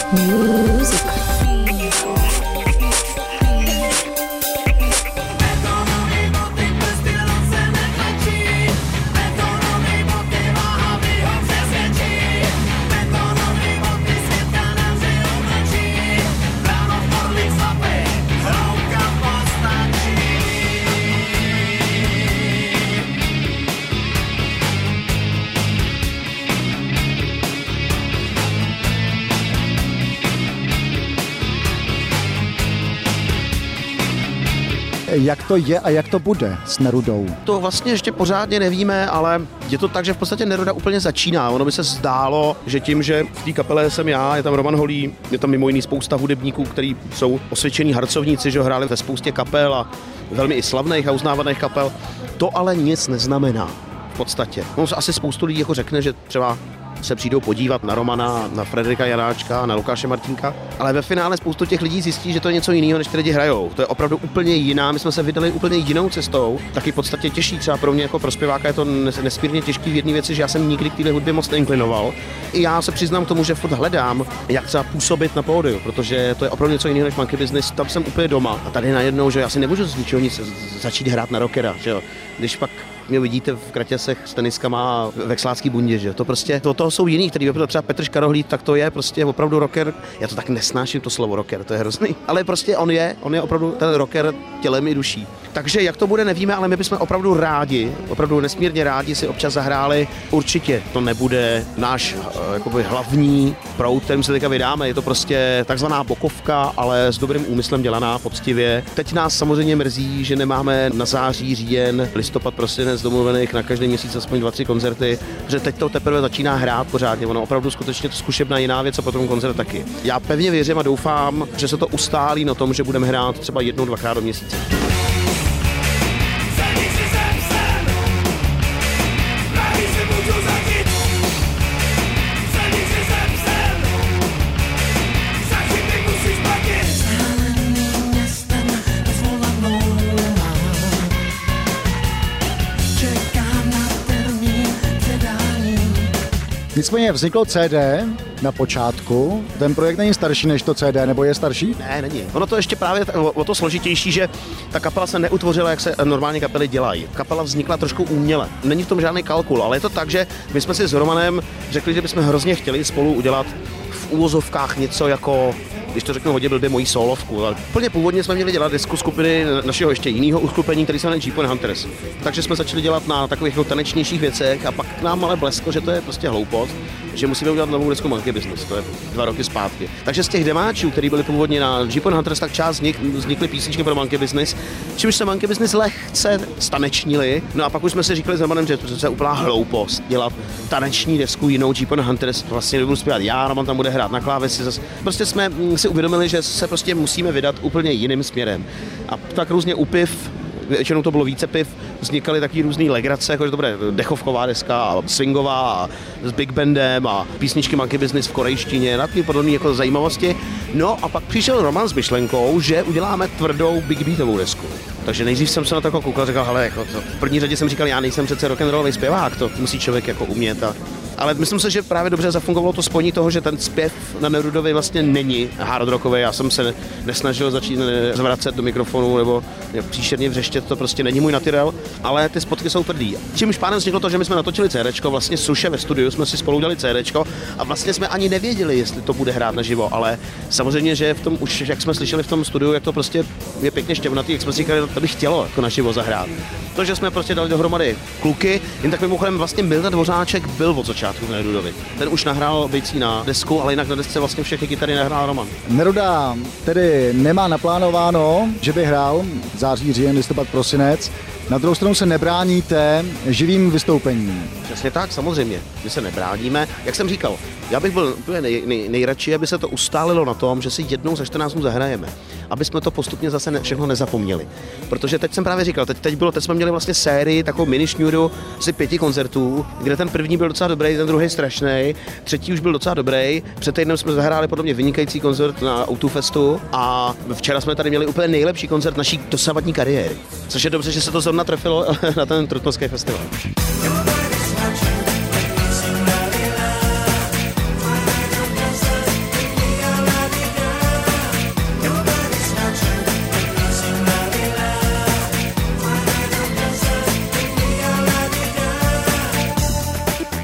Music. Jak to je a jak to bude s Nerudou? To vlastně ještě pořádně nevíme, ale je to tak, že v podstatě Neruda úplně začíná. Ono by se zdálo, že tím, že v té kapele jsem já, je tam Roman Holý, je tam mimo jiný spousta hudebníků, kteří jsou osvědčení harcovníci, že hráli ve spoustě kapel a velmi i slavných a uznávaných kapel. To ale nic neznamená v podstatě. Ono asi spoustu lidí jako řekne, že třeba se přijdou podívat na Romana, na Frederika Janáčka, na Lukáše Martínka, ale ve finále spoustu těch lidí zjistí, že to je něco jiného, než ty lidi hrajou. To je opravdu úplně jiná, my jsme se vydali úplně jinou cestou, taky v podstatě těžší, třeba pro mě jako pro zpěváka je to nesmírně těžký v jedné věci, že já jsem nikdy k téhle hudbě moc neinklinoval. I já se přiznám k tomu, že furt hledám, jak třeba působit na pódiu, protože to je opravdu něco jiného než monkey business, tam jsem úplně doma. A tady najednou, že já si nemůžu z ničeho nic začít hrát na rockera, že jo. Když pak mě vidíte v kratěsech s teniskama a ve Vekslácký bundě, že to prostě, to jsou jiný, který třeba Petr Škarohlíd, tak to je prostě opravdu rocker. Já to tak nesnáším, to slovo rocker, to je hrozný, ale prostě on je opravdu ten rocker tělem i duší. Takže jak to bude, nevíme, ale my bychom opravdu rádi, opravdu nesmírně rádi si občas zahráli. Určitě to nebude náš jakoby hlavní proud, kterým se teďka vydáme, je to prostě takzvaná bokovka, ale s dobrým úmyslem dělaná, poctivě. Teď nás samozřejmě mrzí, že nemáme na září, říjen, listopad, prosinec domluvených na každý měsíc aspoň 2-3 koncerty, že teď to teprve začíná hrát pořádně. Ono opravdu skutečně to zkušebná jiná věc a potom koncert taky. Já pevně věřím a doufám, že se to ustálí na tom, že budeme hrát třeba 1-2krát do měsíce. Nicméně vzniklo CD na počátku. Ten projekt není starší než to CD, nebo je starší? Ne, není. Ono to ještě právě o to složitější, že ta kapela se neutvořila, jak se normálně kapely dělají. Kapela vznikla trošku uměle. Není v tom žádný kalkul, ale je to tak, že my jsme si s Romanem řekli, že bychom hrozně chtěli spolu udělat v úvozovkách něco jako, když to řeknu hodně blbě, mojí solovku. Ale úplně původně jsme měli dělat disku skupiny našeho ještě jiného uskupení, který se jmenuje Jeepon Hunters. Takže jsme začali dělat na takových tanečnějších věcech a pak nám ale blesklo, že to je prostě hloupost, že musíme udělat novou desku Monkey Business, to je 2 roky zpátky. Takže z těch demáčů, který byly původně na Jeepon Hunters, tak část z nich vznikly písničky pro Monkey Business, čímž se Monkey Business lehce stanečnili. No a pak už jsme si říkali s Romanem, že to je úplná hloupost dělat taneční desku jinou Jeepon Hunters. Vlastně nebudu zpívat já, Roman tam bude hrát na klávesi. Prostě jsme si uvědomili, že se prostě musíme vydat úplně jiným směrem. A tak různě u piv, většinou to bylo více piv, vznikaly taky různý legrace, jako že to bude dechovková deska a swingová a s big bandem a písničky Monkey Business v korejštině, na ty podobné jako zajímavosti. No a pak přišel Roman s myšlenkou, že uděláme tvrdou big beatovou desku. Takže nejdřív jsem se na to jako koukal a říkal, hele, jako to, v první řadě jsem říkal, já nejsem přece rock'n'rollový zpěvák, to musí člověk jako umět. Ale myslím si, že právě dobře zafungovalo to spojení toho, že ten zpěv na Nerudovi vlastně není hard rockový. Já jsem se nesnažil začít zvracet do mikrofonu nebo příšerně vřeštět, to prostě není můj natyrel, ale ty spotky jsou tvrdý. Čímž pádem vzniklo to, že my jsme natočili CDčko, vlastně Suše ve studiu jsme si spolu dali CDčko a vlastně jsme ani nevěděli, jestli to bude hrát naživo, ale samozřejmě, že v tom už, jak jsme slyšeli v tom studiu, jak to prostě je pěkně štěvnatý, jak jsme si říkali, to by chtělo jako naživo zahrát. To, že jsme prostě dali dohromady kluky, jen tak mimochodem vlastně Milda Dvořáček byl od začátku v Nerudovi. Ten už nahrál věcí na desku, ale jinak na desce vlastně všechny kytary nahrál Roman. Neruda tedy nemá naplánováno, že by hrál září, říjen, listopad, prosinec. Na druhou stranu se nebráníte živým vystoupením. Přesně tak, samozřejmě. My se nebráníme. Jak jsem říkal, já bych byl nejradši, aby se to ustálilo na tom, že si jednou za 14 dnů zahrajeme. Aby jsme to postupně zase všechno nezapomněli. Protože teď jsem právě říkal, teď jsme měli vlastně sérii, takovou mini šňůru asi 5 koncertů, kde ten první byl docela dobrý, ten druhý strašný, třetí už byl docela dobrý. Před týdnem jsme zahráli podobně vynikající koncert na O2 Festu a včera jsme tady měli úplně nejlepší koncert naší dosavadní kariéry. Což je dobře, že se to zrovna trefilo na ten Trutnovský festival.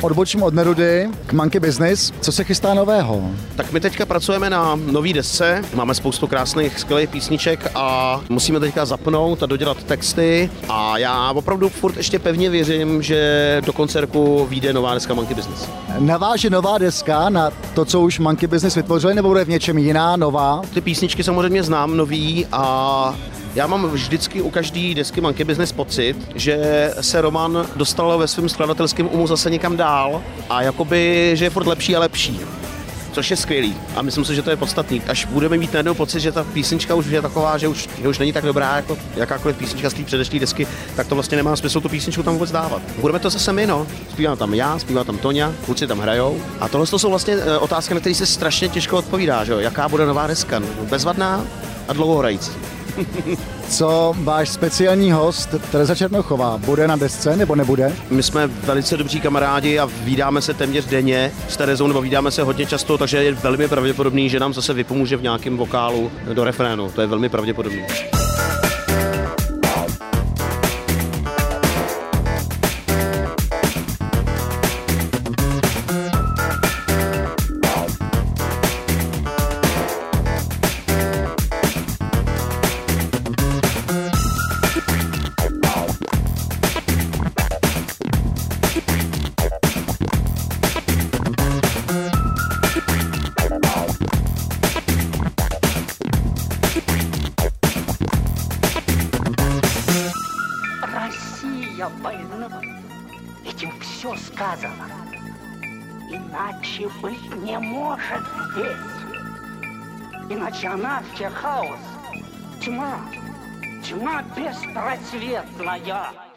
odbočím od Nerudy k Monkey Business. Co se chystá nového? Tak my teďka pracujeme na nový desce, máme spoustu krásných, skvělých písniček a musíme teďka zapnout a dodělat texty a já opravdu furt ještě pevně věřím, že do konce roku vyjde nová deska Monkey Business. Naváže nová deska na to, co už Monkey Business vytvořili, nebo bude v něčem jiná, nová? Ty písničky samozřejmě znám nový a já mám vždycky u každé desky Monkey Business pocit, že se Roman dostal ve svém skladatelském umu zase někam dál a jakoby, že je furt lepší a lepší. Což je skvělý a myslím si, že to je podstatný. Až budeme mít najednou pocit, že ta písnička už je taková, že už není tak dobrá jako jakákoliv písnička z té předešlé desky, tak to vlastně nemá smysl tu písničku tam vůbec dávat. Budeme to zase my, no. Zpívám tam já, zpívá tam Toňa, kluci tam hrajou. A tohle jsou vlastně otázky, na které se strašně těžko odpovídá, že jo? Jaká bude nová deska? Bezvadná a dlouhohrající. Co váš speciální host Tereza Černochová, bude na desce nebo nebude? My jsme velice dobří kamarádi a vídáme se téměř denně s Terezou, nebo vídáme se hodně často, takže je velmi pravděpodobný, že nám zase vypomůže v nějakém vokálu do refrénu. To je velmi pravděpodobný. Россия больна, этим все сказано. Иначе быть не может здесь. Иначе анархия, хаос, тьма, тьма беспросветная.